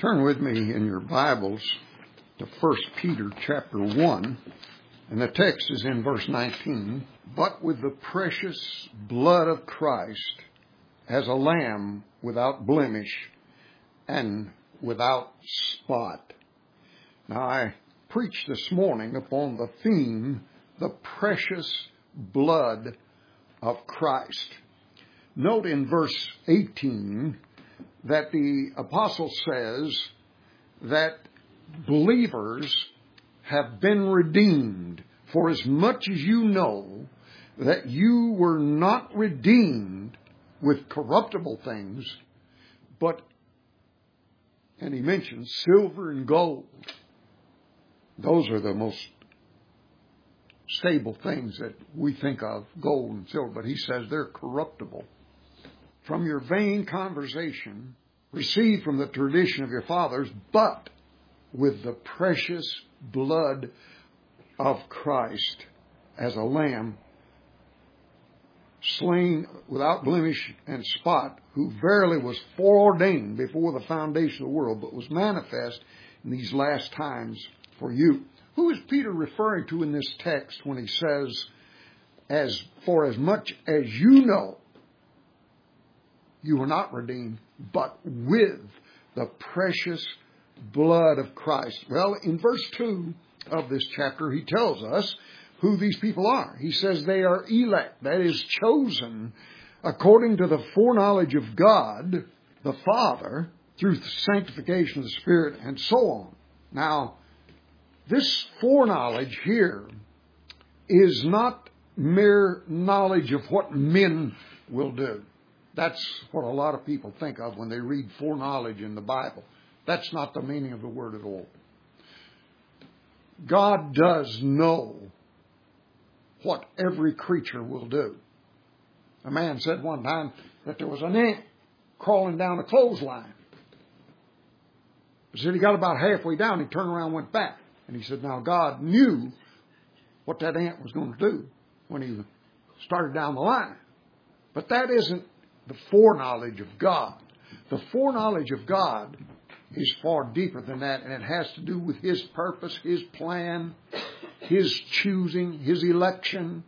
Turn with me in your Bibles to 1 Peter chapter 1, and the text is in verse 19. But with the precious blood of Christ as a lamb without blemish and without spot. Now I preached this morning upon the theme, the precious blood of Christ. Note in verse 18 that the apostle says that believers have been redeemed, for as much as you know that you were not redeemed with corruptible things, but, and he mentions silver and gold. Those are the most stable things that we think of, gold and silver, but he says they're corruptible. From your vain conversation, received from the tradition of your fathers, but with the precious blood of Christ as a lamb, slain without blemish and spot, who verily was foreordained before the foundation of the world, but was manifest in these last times for you. Who is Peter referring to in this text when he says, for as much as you know, you were not redeemed, but with the precious blood of Christ? Well, in verse 2 of this chapter, he tells us who these people are. He says they are elect, that is, chosen according to the foreknowledge of God, the Father, through the sanctification of the Spirit, and so on. Now, this foreknowledge here is not mere knowledge of what men will do. That's what a lot of people think of when they read foreknowledge in the Bible. That's not the meaning of the word at all. God does know what every creature will do. A man said one time that there was an ant crawling down a clothesline. He said he got about halfway down, he turned around and went back. And he said, now God knew what that ant was going to do when he started down the line. But that isn't the foreknowledge of God. The foreknowledge of God is far deeper than that, and it has to do with His purpose, His plan, His choosing, His election,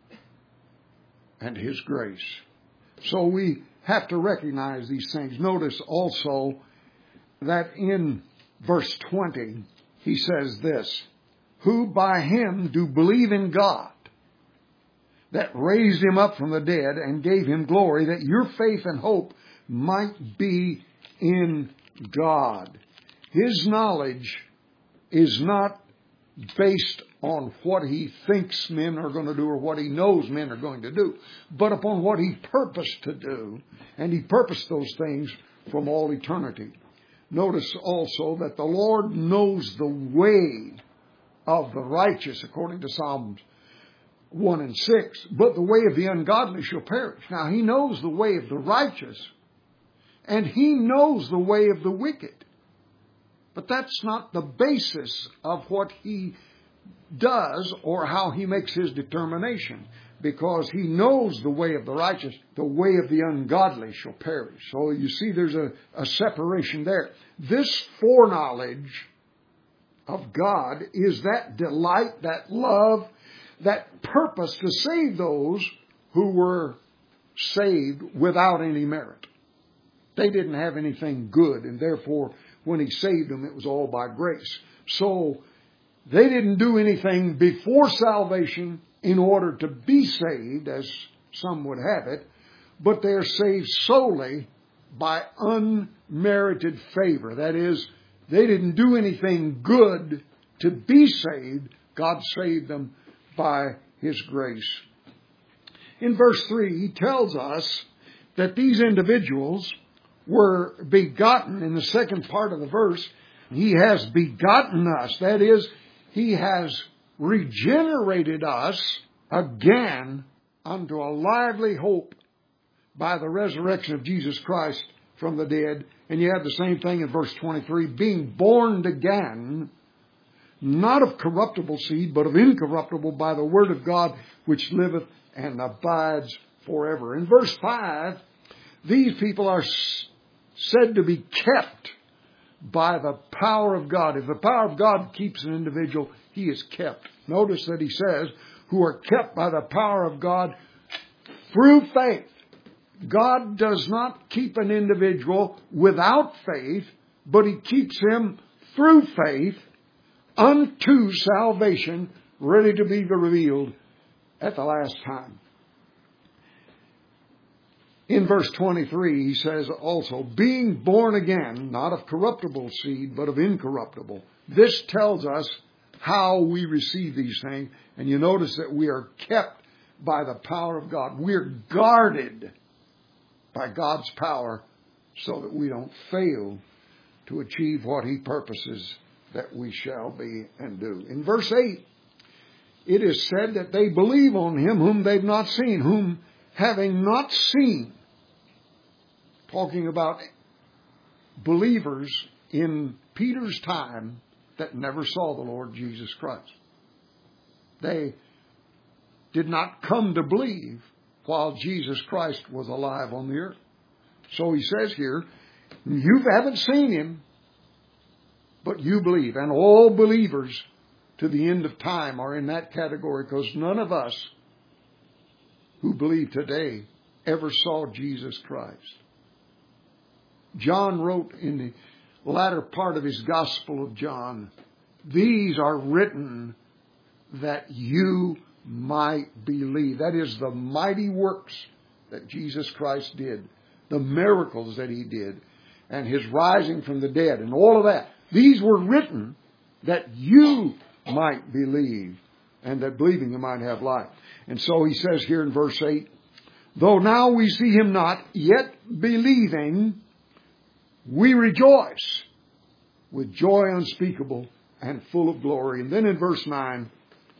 and His grace. So we have to recognize these things. Notice also that in verse 20, he says this, who by Him do believe in God, that raised Him up from the dead and gave Him glory, that your faith and hope might be in God. His knowledge is not based on what He thinks men are going to do or what He knows men are going to do, but upon what He purposed to do, and He purposed those things from all eternity. Notice also that the Lord knows the way of the righteous, according to Psalms 1 and 6, but the way of the ungodly shall perish. Now, He knows the way of the righteous, and He knows the way of the wicked. But that's not the basis of what He does or how He makes His determination, because He knows the way of the righteous, the way of the ungodly shall perish. So you see there's a separation there. This foreknowledge of God is that delight, that love, that purpose to save those who were saved without any merit. They didn't have anything good, and therefore when He saved them, it was all by grace. So they didn't do anything before salvation in order to be saved, as some would have it, but they're saved solely by unmerited favor. That is, they didn't do anything good to be saved. God saved them by His grace. In verse 3, he tells us that these individuals were begotten. In the second part of the verse, He has begotten us. That is, He has regenerated us again unto a lively hope by the resurrection of Jesus Christ from the dead. And you have the same thing in verse 23, being born again, not of corruptible seed, but of incorruptible, by the word of God, which liveth and abides forever. In verse 5, these people are said to be kept by the power of God. If the power of God keeps an individual, he is kept. Notice that he says, who are kept by the power of God through faith. God does not keep an individual without faith, but he keeps him through faith unto salvation, ready to be revealed at the last time. In verse 23, he says also, being born again, not of corruptible seed, but of incorruptible. This tells us how we receive these things. And you notice that we are kept by the power of God. We're guarded by God's power so that we don't fail to achieve what he purposes that we shall be and do. In verse 8, it is said that they believe on him whom they've not seen, whom having not seen. Talking about believers in Peter's time that never saw the Lord Jesus Christ. They did not come to believe while Jesus Christ was alive on the earth. So he says here, you haven't seen him, but you believe. And all believers to the end of time are in that category, because none of us who believe today ever saw Jesus Christ. John wrote in the latter part of his Gospel of John, these are written that you might believe. That is the mighty works that Jesus Christ did, the miracles that he did, and his rising from the dead, and all of that. These were written that you might believe, and that believing you might have life. And so he says here in verse 8, though now we see him not, yet believing, we rejoice with joy unspeakable and full of glory. And then in verse 9,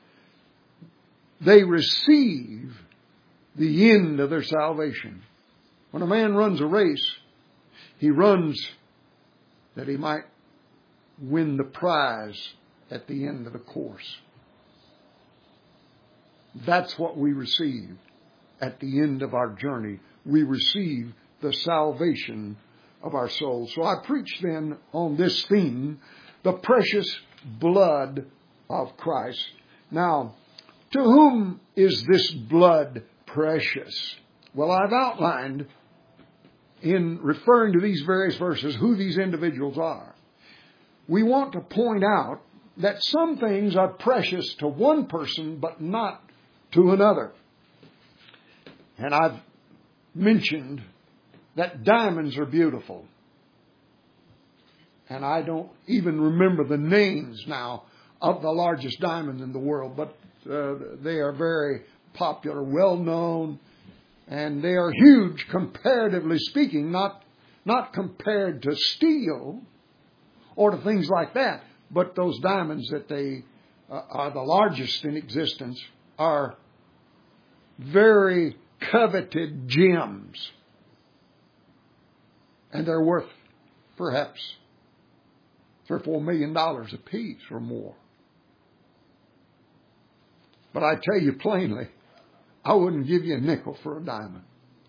they receive the end of their salvation. When a man runs a race, he runs that he might win the prize at the end of the course. That's what we receive at the end of our journey. We receive the salvation of our souls. So I preach then on this theme, the precious blood of Christ. Now, to whom is this blood precious? Well, I've outlined in referring to these various verses who these individuals are. We want to point out that some things are precious to one person, but not to another. And I've mentioned that diamonds are beautiful. And I don't even remember the names now of the largest diamond in the world, but they are very popular, well known, and they are huge comparatively speaking, not compared to steel or to things like that, but those diamonds that they are the largest in existence are very coveted gems. And they're worth perhaps $3 or $4 million a piece or more. But I tell you plainly, I wouldn't give you a nickel for a diamond.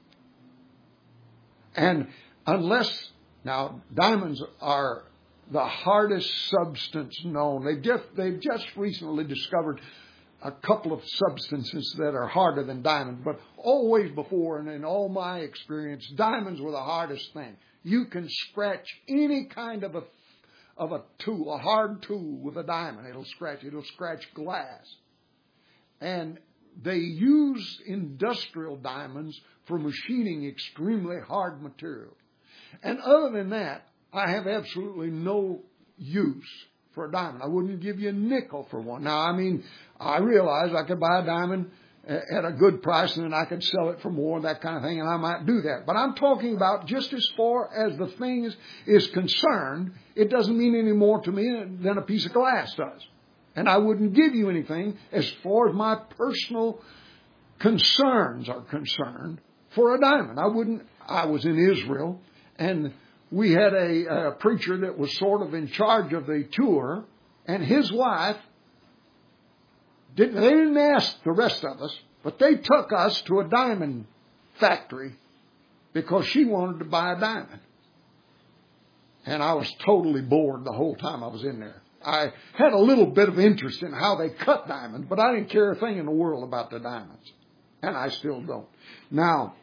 And unless, now, diamonds are the hardest substance known. They've just recently discovered a couple of substances that are harder than diamonds. But always before, and in all my experience, diamonds were the hardest thing. You can scratch any kind of a tool, a hard tool with a diamond. It'll scratch glass. And they use industrial diamonds for machining extremely hard material. And other than that, I have absolutely no use for a diamond. I wouldn't give you a nickel for one. Now, I mean, I realize I could buy a diamond at a good price and then I could sell it for more, that kind of thing, and I might do that. But I'm talking about just as far as the thing is concerned, it doesn't mean any more to me than a piece of glass does. And I wouldn't give you anything as far as my personal concerns are concerned for a diamond. I was in Israel, and we had a preacher that was sort of in charge of the tour, and his wife, they didn't ask the rest of us, but they took us to a diamond factory because she wanted to buy a diamond. And I was totally bored the whole time I was in there. I had a little bit of interest in how they cut diamonds, but I didn't care a thing in the world about the diamonds. And I still don't. Now,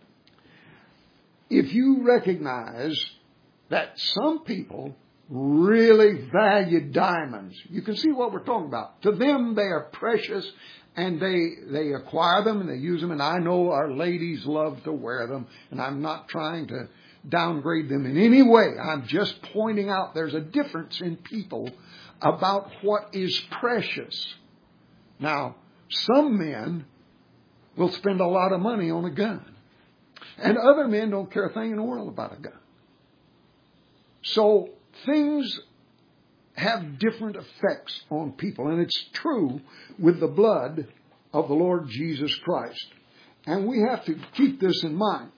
if you recognize that some people really value diamonds, you can see what we're talking about. To them, they are precious, and they acquire them and they use them. And I know our ladies love to wear them, and I'm not trying to downgrade them in any way. I'm just pointing out there's a difference in people about what is precious. Now, some men will spend a lot of money on a gun, and other men don't care a thing in the world about a gun. So things have different effects on people, and it's true with the blood of the Lord Jesus Christ. And we have to keep this in mind.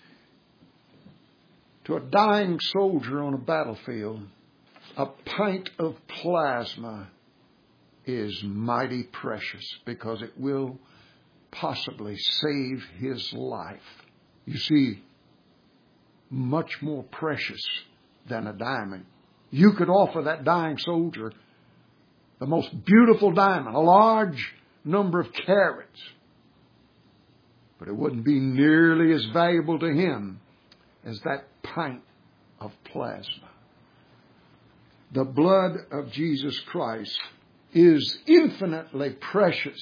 To a dying soldier on a battlefield, a pint of plasma is mighty precious because it will possibly save his life. You see, much more precious than a diamond. You could offer that dying soldier the most beautiful diamond, a large number of carats, but it wouldn't be nearly as valuable to him as that pint of plasma. The blood of Jesus Christ is infinitely precious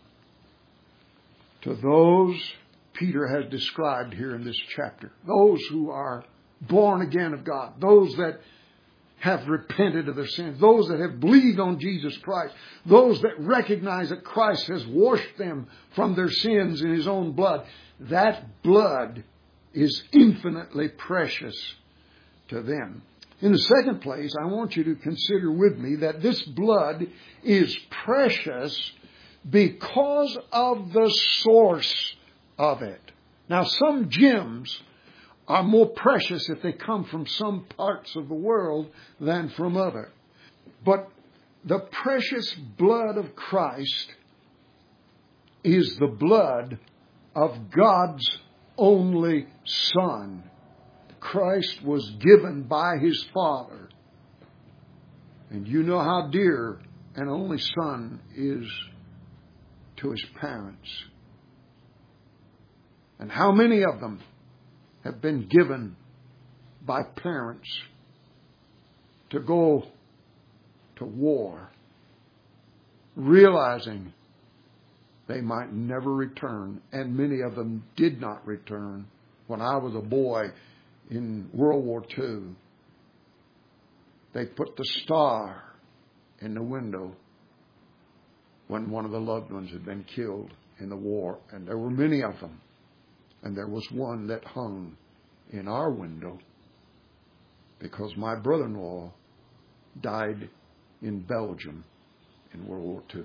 to those Peter has described here in this chapter. Those who are born again of God. Those that have repented of their sins. Those that have believed on Jesus Christ. Those that recognize that Christ has washed them from their sins in His own blood. That blood is infinitely precious to them. In the second place, I want you to consider with me that this blood is precious because of the source of it. Now, some gems are more precious if they come from some parts of the world than from other. But the precious blood of Christ is the blood of God's only Son. Christ was given by His Father. And you know how dear an only son is to his parents. And how many of them have been given by parents to go to war, realizing they might never return. And many of them did not return. When I was a boy in World War II, they put the star in the window when one of the loved ones had been killed in the war. And there were many of them. And there was one that hung in our window because my brother-in-law died in Belgium in World War II.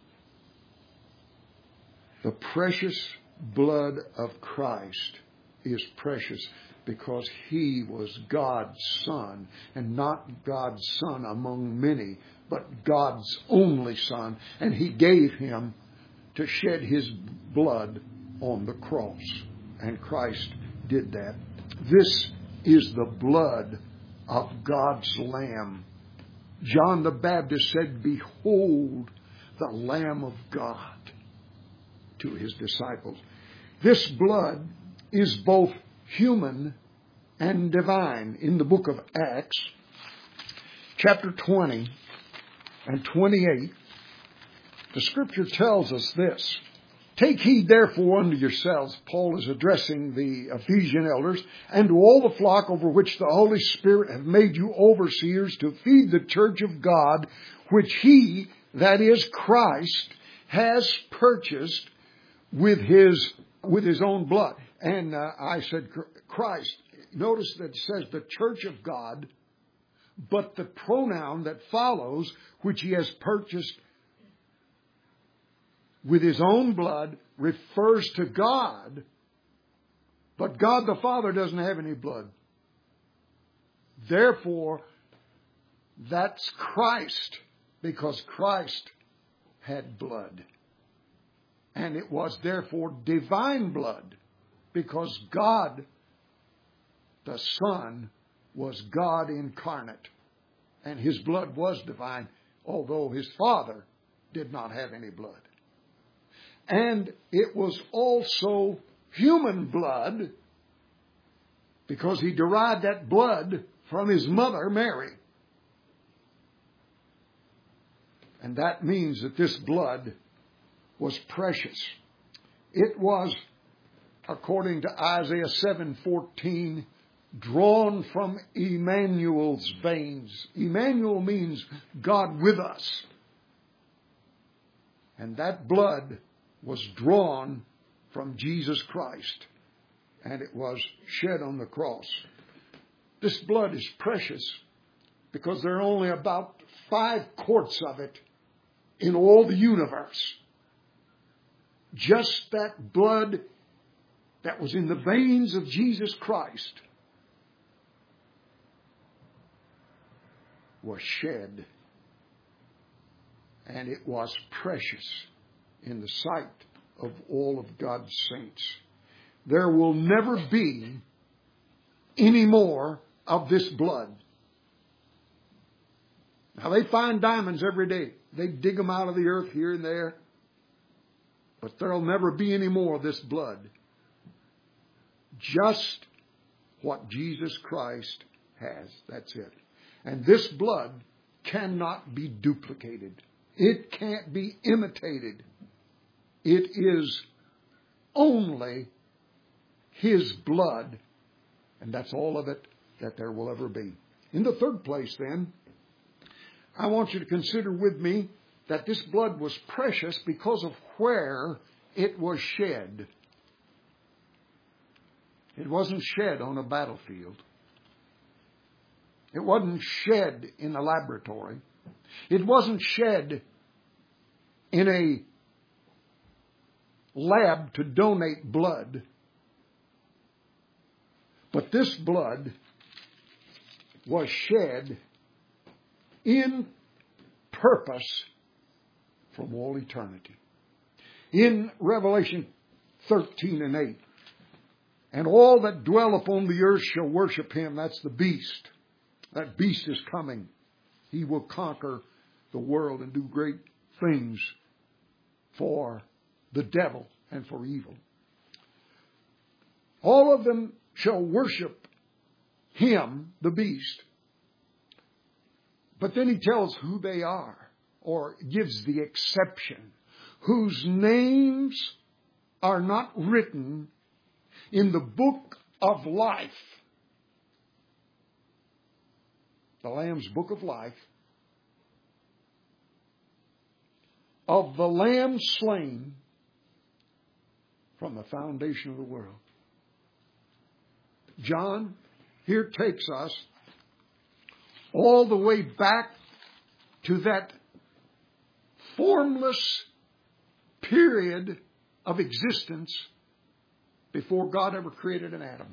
The precious blood of Christ is precious because He was God's Son, and not God's Son among many, but God's only Son. And He gave Him to shed His blood on the cross. And Christ did that. This is the blood of God's Lamb. John the Baptist said, "Behold the Lamb of God," to his disciples. This blood is both human and divine. In the book of Acts, chapter 20 and 28, the Scripture tells us this. "Take heed therefore unto yourselves," Paul is addressing the Ephesian elders, "and to all the flock over which the Holy Spirit hath made you overseers, to feed the church of God, which He," that is Christ, "has purchased with His own blood." And I said Christ. Notice that it says the church of God, but the pronoun that follows, which He has purchased with His own blood, refers to God. But God the Father doesn't have any blood. Therefore, that's Christ, because Christ had blood. And it was therefore divine blood, because God the Son was God incarnate. And His blood was divine, although His Father did not have any blood. And it was also human blood, because He derived that blood from His mother, Mary. And that means that this blood was precious. It was, according to Isaiah 7:14, drawn from Emmanuel's veins. Emmanuel means God with us. And that blood was drawn from Jesus Christ. And it was shed on the cross. This blood is precious because there are only about 5 quarts of it in all the universe. Just that blood that was in the veins of Jesus Christ was shed. And it was precious in the sight of all of God's saints. There will never be any more of this blood. Now, they find diamonds every day. They dig them out of the earth here and there. But there'll never be any more of this blood. Just what Jesus Christ has. That's it. And this blood cannot be duplicated. It can't be imitated. It is only His blood. And that's all of it that there will ever be. In the third place, then, I want you to consider with me that this blood was precious because of where it was shed. It wasn't shed on a battlefield. It wasn't shed in a laboratory. It wasn't shed in a lab to donate blood. But this blood was shed in purpose from all eternity. In Revelation 13 and 8, and all that dwell upon the earth shall worship Him. That's the beast. That beast is coming. He will conquer the world and do great things for the devil and for evil. All of them shall worship him, the beast. But then he tells who they are, or gives the exception, whose names are not written in the book of life. The Lamb's book of life. Of the Lamb slain from the foundation of the world. John here takes us all the way back to that formless period of existence before God ever created an atom.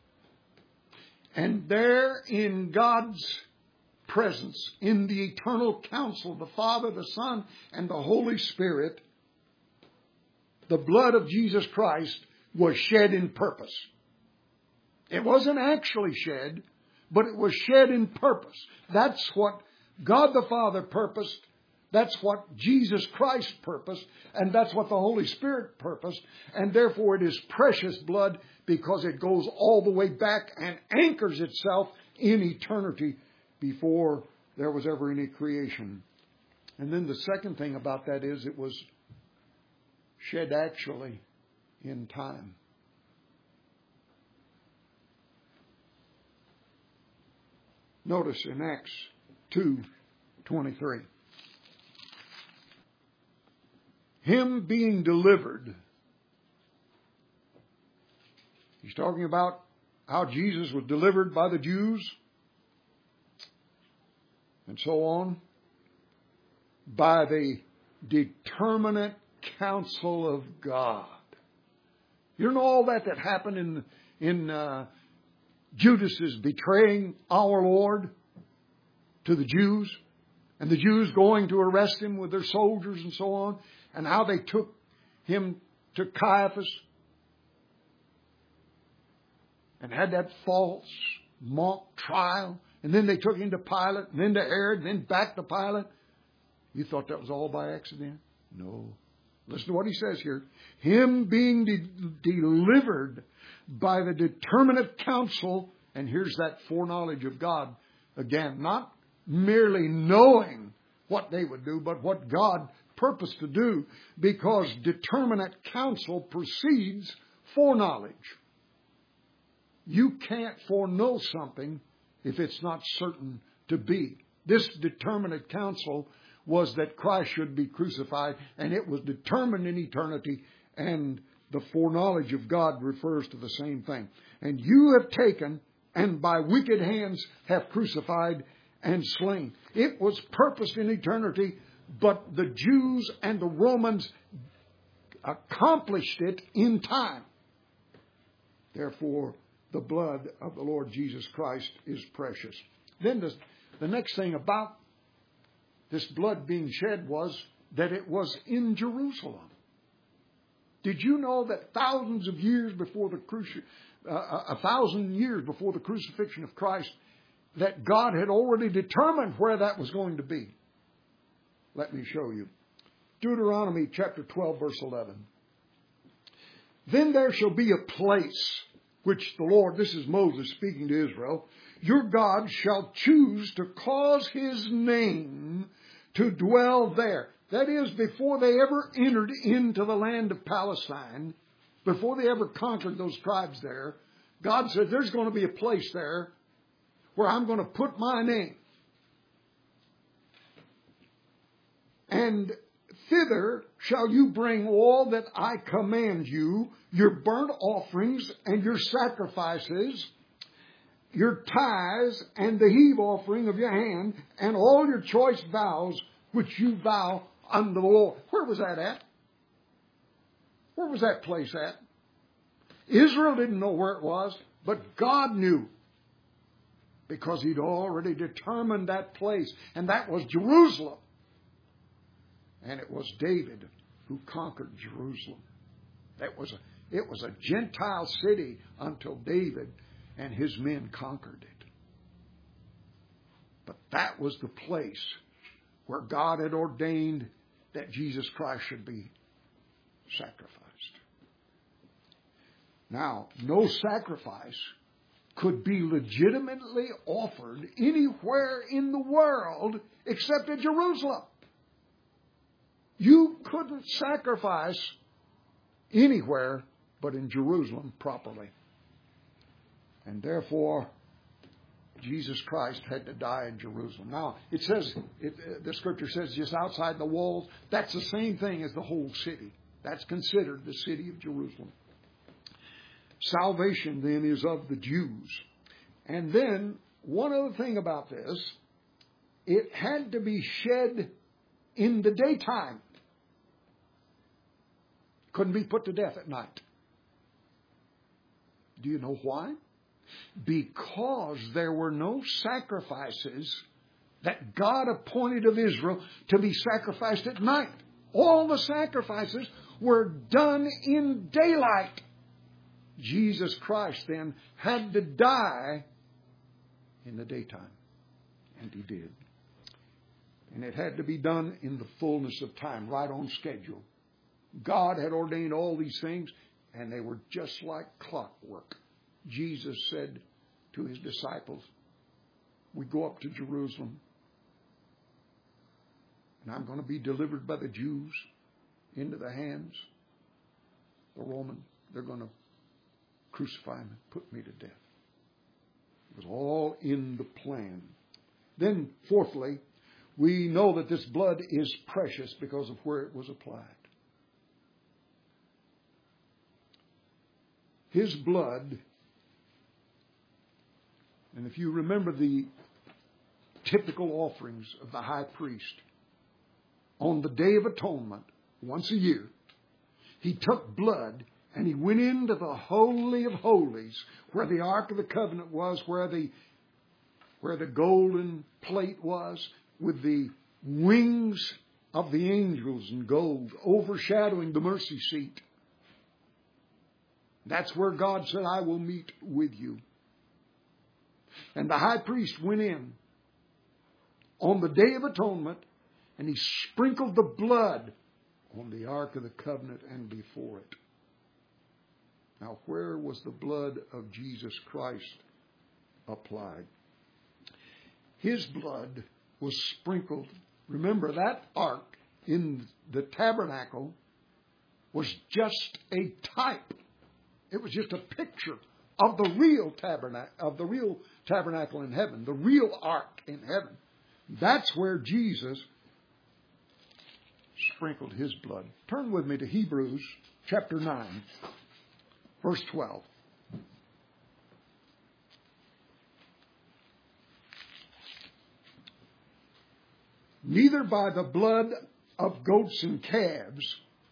And there in God's presence, in the eternal counsel of the Father, the Son, and the Holy Spirit, the blood of Jesus Christ was shed in purpose. It wasn't actually shed, but it was shed in purpose. That's what God the Father purposed. That's what Jesus Christ purposed. And that's what the Holy Spirit purposed. And therefore it is precious blood because it goes all the way back and anchors itself in eternity before there was ever any creation. And then the second thing about that is it was shed actually in time. Notice in Acts 2:23. Him being delivered. He's talking about how Jesus was delivered by the Jews and so on, by the determinate counsel of God. You know all that happened in Judas's betraying our Lord to the Jews, and the Jews going to arrest him with their soldiers and so on, and how they took him to Caiaphas and had that false mock trial, and then they took him to Pilate, and then to Herod, and then back to Pilate. You thought that was all by accident? No. Listen to what he says here. Him being delivered by the determinate counsel, and here's that foreknowledge of God again, not merely knowing what they would do, but what God purposed to do, because determinate counsel precedes foreknowledge. You can't foreknow something if it's not certain to be. This determinate counsel was that Christ should be crucified, and it was determined in eternity, and the foreknowledge of God refers to the same thing. And you have taken, and by wicked hands have crucified and slain. It was purposed in eternity, but the Jews and the Romans accomplished it in time. Therefore, the blood of the Lord Jesus Christ is precious. Then the next thing about this blood being shed was that it was in Jerusalem. Did you know that thousands of years before the 1,000 years before the crucifixion of Christ, that God had already determined where that was going to be? Let me show you. Deuteronomy chapter 12, verse 11. Then there shall be a place which the Lord, this is Moses speaking to Israel, your God shall choose to cause his name to dwell there. That is, before they ever entered into the land of Palestine, before they ever conquered those tribes there, God said there's going to be a place there where I'm going to put my name. And thither shall you bring all that I command you, your burnt offerings and your sacrifices, your tithes and the heave offering of your hand, and all your choice vows which you vow unto the Lord. Where was that at? Where was that place at? Israel didn't know where it was, but God knew, because he'd already determined that place, and that was Jerusalem. And it was David who conquered Jerusalem. It was a Gentile city until David and his men conquered it. But that was the place where God had ordained that Jesus Christ should be sacrificed. Now, no sacrifice could be legitimately offered anywhere in the world except in Jerusalem. You couldn't sacrifice anywhere but in Jerusalem properly. And therefore, Jesus Christ had to die in Jerusalem. Now, it says, the scripture says just outside the walls. That's the same thing as the whole city. That's considered the city of Jerusalem. Salvation then is of the Jews. And then, one other thing about this, it had to be shed in the daytime. Couldn't be put to death at night. Do you know why? Because there were no sacrifices that God appointed of Israel to be sacrificed at night. All the sacrifices were done in daylight. Jesus Christ then had to die in the daytime. And he did. And it had to be done in the fullness of time, right on schedule. God had ordained all these things, and they were just like clockwork. Jesus said to his disciples, we go up to Jerusalem, and I'm going to be delivered by the Jews into the hands of the Romans. They're going to crucify me, put me to death. It was all in the plan. Then, fourthly, we know that this blood is precious because of where it was applied. His blood, and if you remember the typical offerings of the high priest, on the Day of Atonement, once a year, he took blood and he went into the Holy of Holies, where the Ark of the Covenant was, where the golden plate was, with the wings of the angels in gold overshadowing the mercy seat. That's where God said, I will meet with you. And the high priest went in on the Day of Atonement, and he sprinkled the blood on the Ark of the Covenant and before it. Now, where was the blood of Jesus Christ applied? His blood was sprinkled. Remember, that ark in the tabernacle was just a type. It was just a picture of the real tabernacle in heaven, the real ark in heaven. That's where Jesus sprinkled his blood. Turn with me to Hebrews chapter 9, verse 12. Neither by the blood of goats and calves,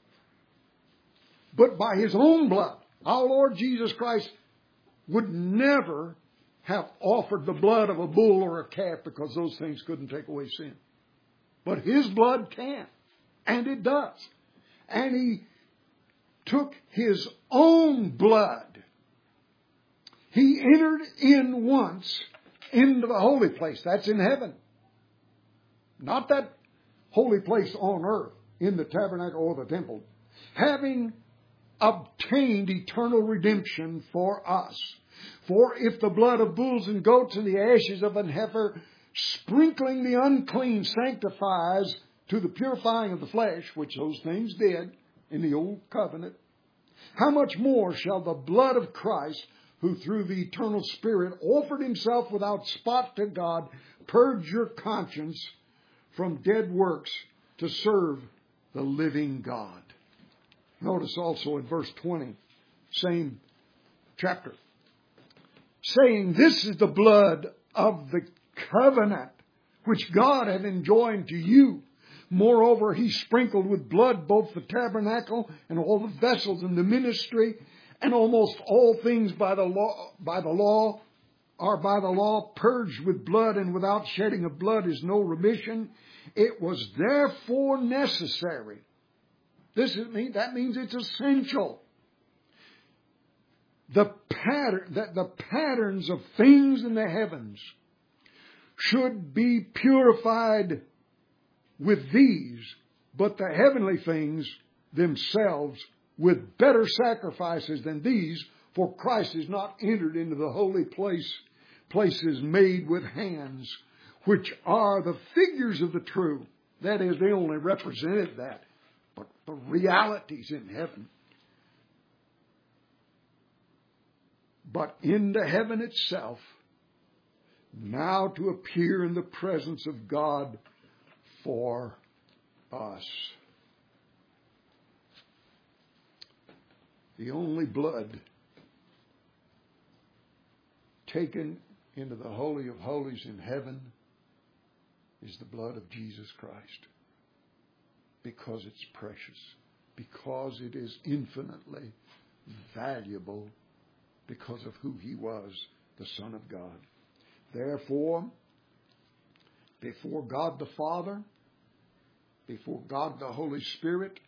but by his own blood. Our Lord Jesus Christ would never have offered the blood of a bull or a calf because those things couldn't take away sin. But his blood can, and it does. And he took his own blood. He entered in once into the holy place. That's in heaven. Not that holy place on earth in the tabernacle or the temple. Having obtained eternal redemption for us. For if the blood of bulls and goats and the ashes of an heifer, sprinkling the unclean, sanctifies to the purifying of the flesh, which those things did in the old covenant, how much more shall the blood of Christ, who through the eternal Spirit offered himself without spot to God, purge your conscience from dead works to serve the living God. Notice also in verse 20, same chapter, saying, this is the blood of the covenant which God hath enjoined to you. Moreover, he sprinkled with blood both the tabernacle and all the vessels in the ministry, and almost all things by the law purged with blood, and without shedding of blood is no remission. It was therefore necessary. That means it's essential. The patterns of things in the heavens should be purified with these, but the heavenly things themselves with better sacrifices than these, for Christ is not entered into the holy places made with hands, which are the figures of the true. That is, they only represented that, but the realities in heaven. But into heaven itself, now to appear in the presence of God for us. The only blood taken into the Holy of Holies in heaven is the blood of Jesus Christ. Because it's precious. Because it is infinitely valuable. Because of who he was, the Son of God. Therefore, before God the Father, before God the Holy Spirit,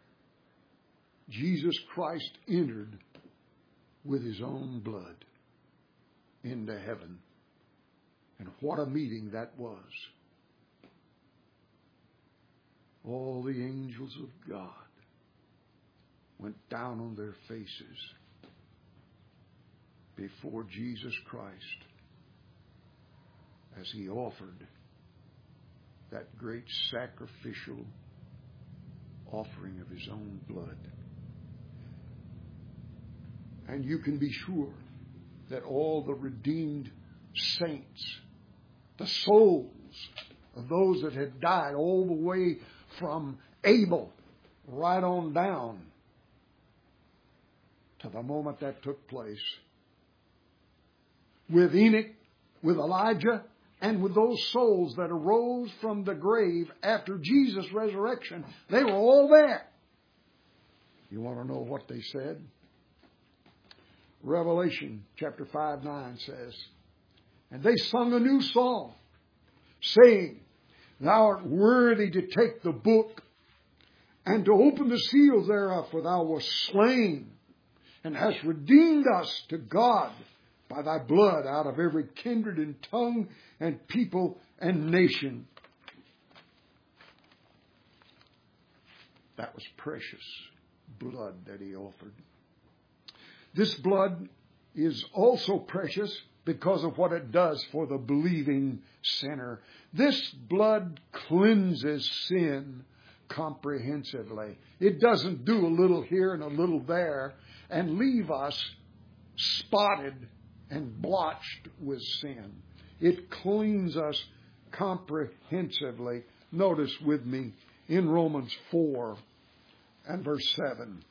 Jesus Christ entered with his own blood into heaven. And what a meeting that was. All the angels of God went down on their faces before Jesus Christ as he offered that great sacrificial offering of his own blood. And you can be sure that all the redeemed saints, the souls of those that had died all the way from Abel right on down to the moment that took place, with Enoch, with Elijah, and with those souls that arose from the grave after Jesus' resurrection, they were all there. You want to know what they said? Revelation chapter 5:9 says, and they sung a new song, saying, thou art worthy to take the book and to open the seals thereof, for thou wast slain and hast redeemed us to God by thy blood out of every kindred and tongue and people and nation. That was precious blood that he offered. This blood is also precious because of what it does for the believing sinner. This blood cleanses sin comprehensively. It doesn't do a little here and a little there and leave us spotted and blotched with sin. It cleans us comprehensively. Notice with me in Romans 4 and verse 7.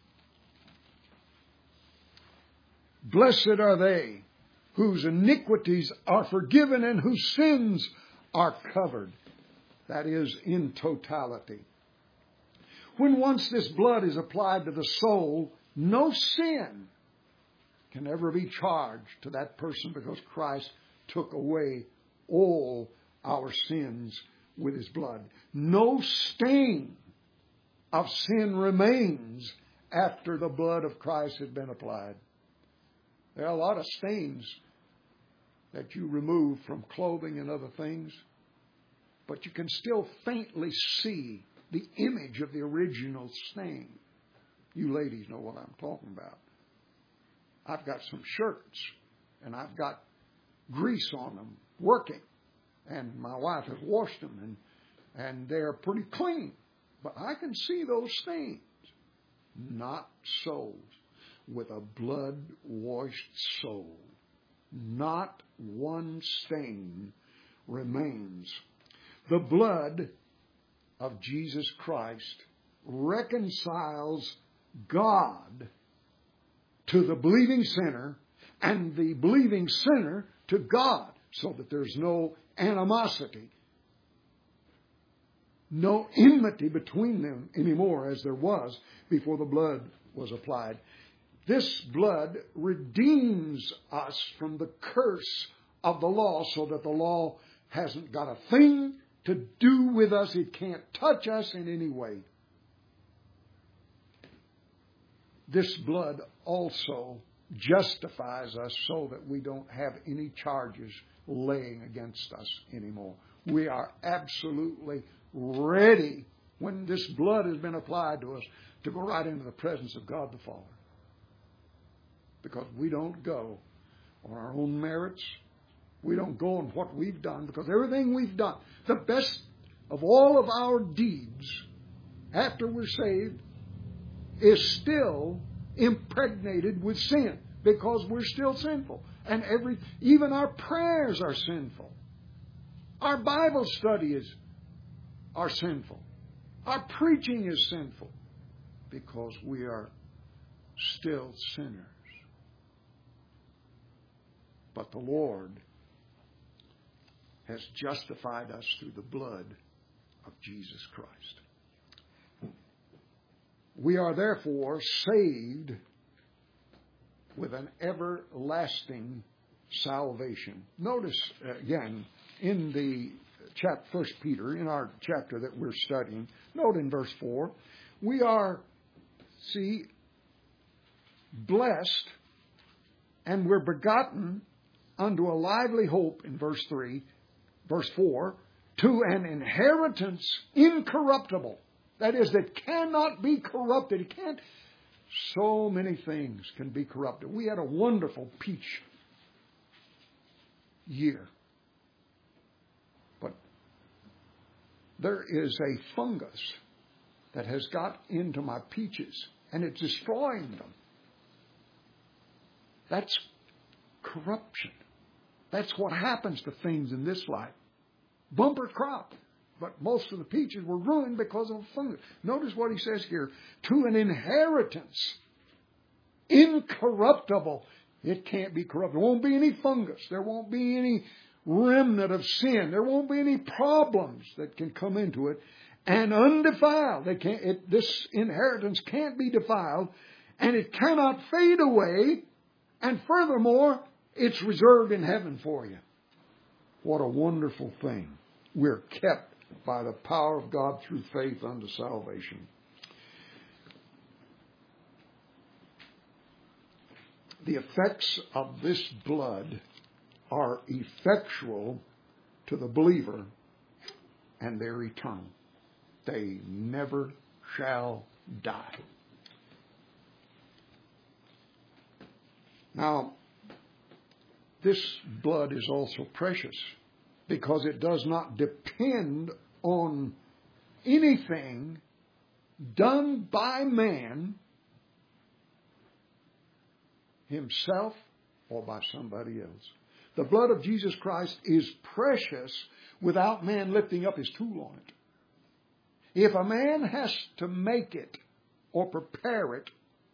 Blessed are they whose iniquities are forgiven and whose sins are covered. That is, in totality. When once this blood is applied to the soul, no sin can ever be charged to that person because Christ took away all our sins with his blood. No stain of sin remains after the blood of Christ has been applied. There are a lot of stains that you remove from clothing and other things, but you can still faintly see the image of the original stain. You ladies know what I'm talking about. I've got some shirts, and I've got grease on them working, and my wife has washed them, and they're pretty clean. But I can see those stains. Not so with a blood-washed soul. Not one stain remains. The blood of Jesus Christ reconciles God to the believing sinner and the believing sinner to God, so that there's no animosity, no enmity between them anymore as there was before the blood was applied. This blood redeems us from the curse of the law, so that the law hasn't got a thing to do with us. It can't touch us in any way. This blood also justifies us so that we don't have any charges laying against us anymore. We are absolutely ready, when this blood has been applied to us, to go right into the presence of God the Father. Because we don't go on our own merits. We don't go on what we've done, because everything we've done, the best of all of our deeds after we're saved, is still impregnated with sin, because we're still sinful. And even our prayers are sinful. Our Bible studies are sinful. Our preaching is sinful, because we are still sinners. But the Lord has justified us through the blood of Jesus Christ. We are therefore saved with an everlasting salvation. Notice again in the 1 Peter, in our chapter that we're studying, note in verse 4, we are, blessed, and we're begotten unto a lively hope in verse 4, to an inheritance incorruptible. That is, that cannot be corrupted. It can't. So many things can be corrupted. We had a wonderful peach year. But there is a fungus that has got into my peaches, and it's destroying them. That's corruption. That's what happens to things in this life. Bumper crop. But most of the peaches were ruined because of fungus. Notice what he says here. To an inheritance. Incorruptible. It can't be corrupted. There won't be any fungus. There won't be any remnant of sin. There won't be any problems that can come into it. And undefiled. This inheritance can't be defiled. And it cannot fade away. And furthermore, it's reserved in heaven for you. What a wonderful thing. We're kept by the power of God through faith unto salvation. The effects of this blood are effectual to the believer, and they're eternal. They never shall die. Now, this blood is also precious because it does not depend on anything done by man himself or by somebody else. The blood of Jesus Christ is precious without man lifting up his tool on it. If a man has to make it or prepare it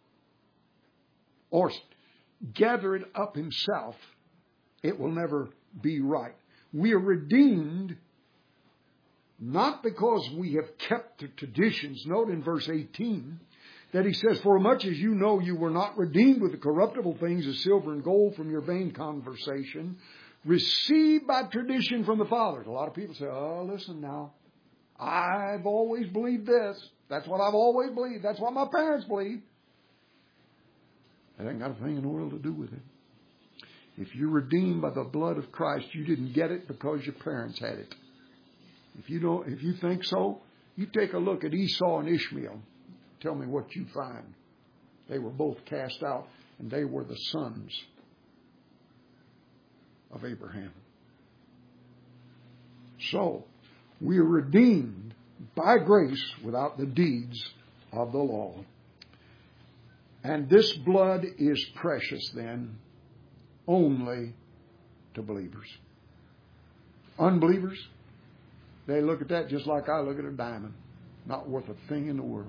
or gather it up himself, it will never be right. We are redeemed not because we have kept the traditions. Note in verse 18 that he says, "For much as you know you were not redeemed with the corruptible things of silver and gold from your vain conversation, received by tradition from the fathers." A lot of people say, "Oh, listen now. I've always believed this. That's what I've always believed. That's what my parents believed." That ain't got a thing in the world to do with it. If you're redeemed by the blood of Christ, you didn't get it because your parents had it. If you think so, you take a look at Esau and Ishmael. Tell me what you find. They were both cast out, and they were the sons of Abraham. So, we are redeemed by grace without the deeds of the law. And this blood is precious then only to believers. Unbelievers, they look at that just like I look at a diamond. Not worth a thing in the world.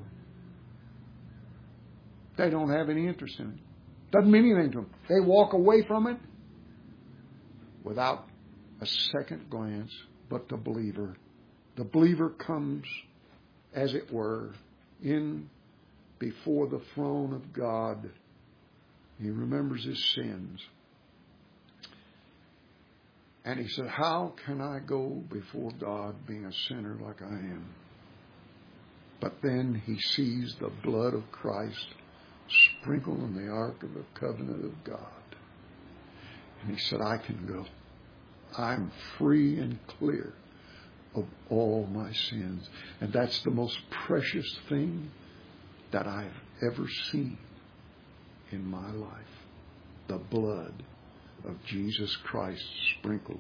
They don't have any interest in it. Doesn't mean anything to them. They walk away from it without a second glance. But the believer comes, as it were, in before the throne of God. He remembers his sins. And he said, "How can I go before God being a sinner like I am?" But then he sees the blood of Christ sprinkled on the ark of the covenant of God. And he said, "I can go. I'm free and clear of all my sins." And that's the most precious thing that I've ever seen in my life. The blood of Jesus Christ sprinkled.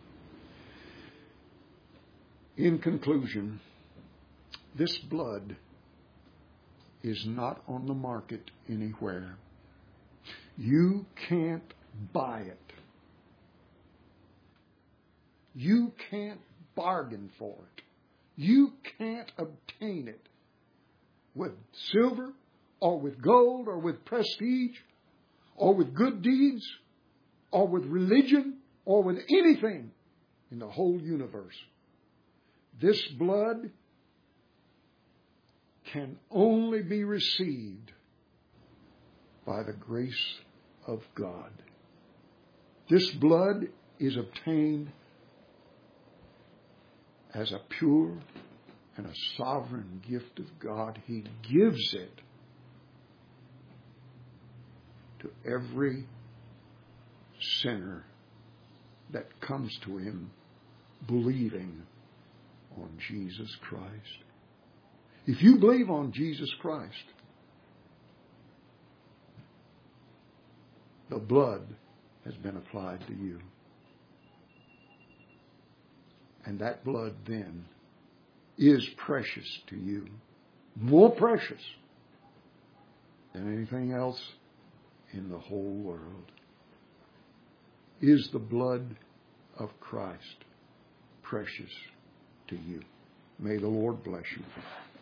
In conclusion, this blood is not on the market anywhere. You can't buy it. You can't bargain for it. You can't obtain it with silver or with gold or with prestige or with good deeds or with religion or with anything in the whole universe. This blood can only be received by the grace of God. This blood is obtained as a pure and a sovereign gift of God. He gives it to every sinner that comes to him believing on Jesus Christ. If you believe on Jesus Christ, the blood has been applied to you. And that blood then is precious to you. More precious than anything else in the whole world. Is the blood of Christ precious to you? May the Lord bless you.